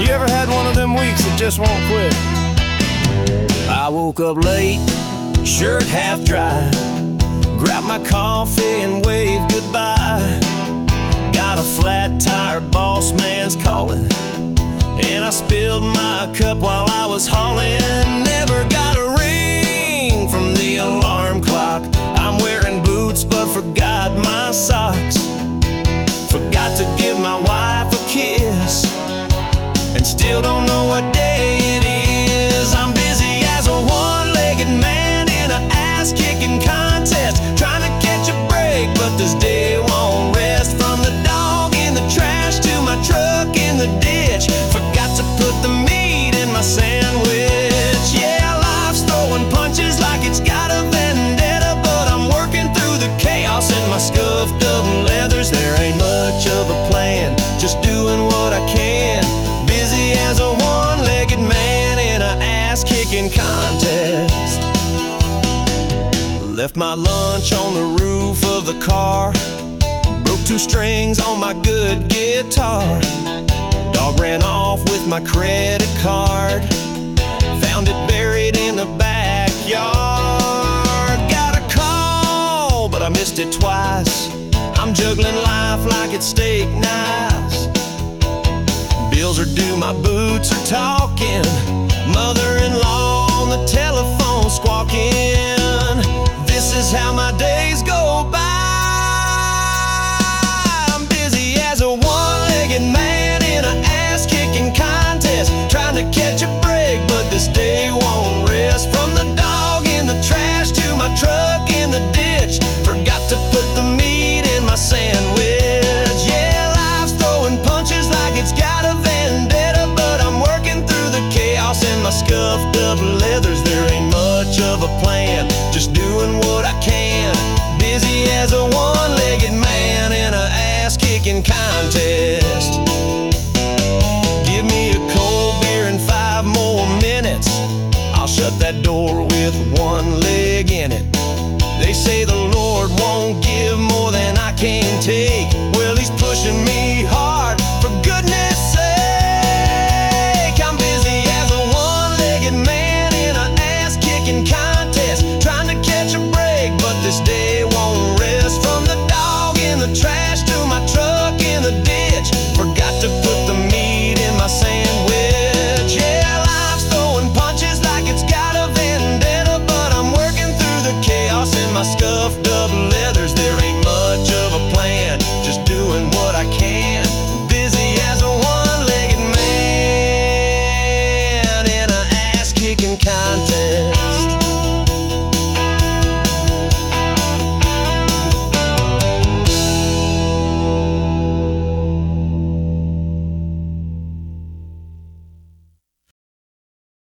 You ever had one of them weeks that just won't quit? I woke up late, shirt half dry, grabbed my coffee and waved goodbye. Got a flat tire, boss man's calling, and I spilled my cup while I was hauling. Never got a ring from the alarm clock. I'm wearing boots but forgot my socks. Forgot to give my wife a kiss, and still don't know what day it is. I'm busy as a one-legged man in an ass-kicking contest, trying to catch a break, but this day won't rest. From the dog in the trash to my truck in the ditch, forgot to put the meat in my sandwich. Yeah, life's throwing punches like it's got a vendetta, but I'm working through the chaos in my scuffed up leathers. There ain't much of a plan, just doing what I can. Busy as a one-legged man in an ass-kicking contest. Left my lunch on the roof of the car, broke 2 strings on my good guitar. Dog ran off with my credit card, found it buried in the backyard. Got a call, but I missed it twice. I'm juggling life like it's steak knives. Bills are due, my boots are talking, mother-in-law on the telephone squawking. This is how my days go by. I'm busy as a one-legged man in an ass-kicking contest, trying to catch a break, but this day won't rest. From the dog in the trash to my truck in the ditch, forgot to put the meat in my sandwich. Yeah, life's throwing punches like it's got a vendetta, but I'm working through the chaos in my scuffed up leathers. There ain't much of a plan, just doing what I can. Busy as a one-legged man in an ass-kicking contest. Give me a cold beer and 5 more minutes, I'll shut that door with one leg in it. They say the Lord won't give more than I can take. Well, He's pushing me hard, for goodness sake. I'm busy as a one-legged man in an ass-kicking contest, trying to catch a break, but this day won't rest. From the dog in the trash to my truck in the ditch, forgot to put the meat in my sandwich. Yeah, life's throwing punches like it's got a vendetta, but I'm working through the chaos in my scuffed up leathers. There ain't much of a plan, just doing what I can. Busy as a one-legged man in an ass-kicking contest.